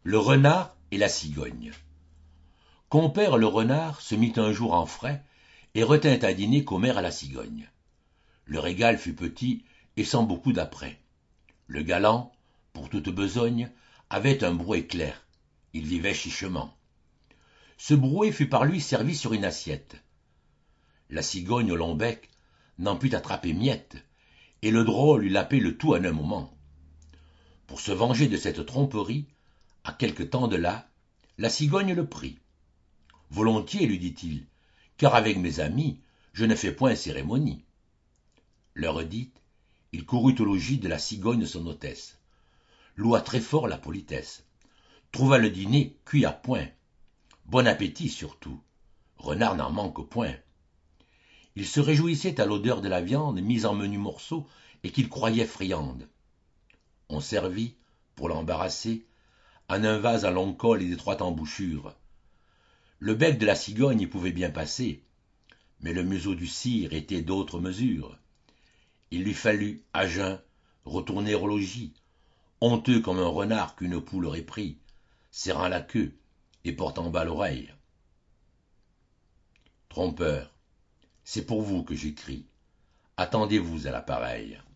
Le renard et la cigogne. Compère le renard se mit un jour en frais et retint à dîner commère à la cigogne. Le régal fut petit et sans beaucoup d'apprêt. Le galant, pour toute besogne, avait un brouet clair. Il vivait chichement. Ce brouet fut par lui servi sur une assiette. La cigogne au long bec n'en put attraper miette, et le drôle eut lapé le tout en un moment. Pour se venger de cette tromperie, à quelque temps de là, la cigogne le prit. Volontiers, lui dit-il, car avec mes amis, je ne fais point cérémonie. L'heure dite, il courut au logis de la cigogne son hôtesse, loua très fort la politesse, trouva le dîner cuit à point. Bon appétit surtout, renard n'en manque point. Il se réjouissait à l'odeur de la viande mise en menus morceaux et qu'il croyait friande. On servit, pour l'embarrasser, en un vase à long col et d'étroite embouchure. Le bec de la cigogne y pouvait bien passer, mais le museau du cire était d'autre mesure. Il lui fallut, à jeun, retourner au logis, honteux comme un renard qu'une poule aurait pris, serrant la queue et portant bas l'oreille. Trompeur, c'est pour vous que j'écris. Attendez-vous à l'appareil.